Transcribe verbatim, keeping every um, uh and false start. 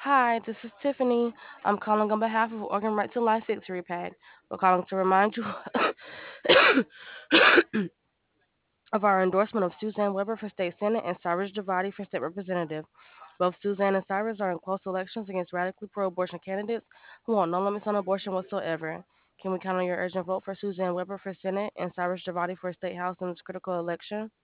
Hi, this is Tiffany. I'm calling on behalf of Organ Right to Life Victory PAC. We're calling to remind you of our endorsement of Suzanne Weber for state senate and Cyrus Javadi for state representative. Both Suzanne and Cyrus are in close elections against radically pro-abortion candidates who want no limits on abortion whatsoever. Can we count on your urgent vote for Suzanne Weber for senate and Cyrus Javadi for state house in this critical election?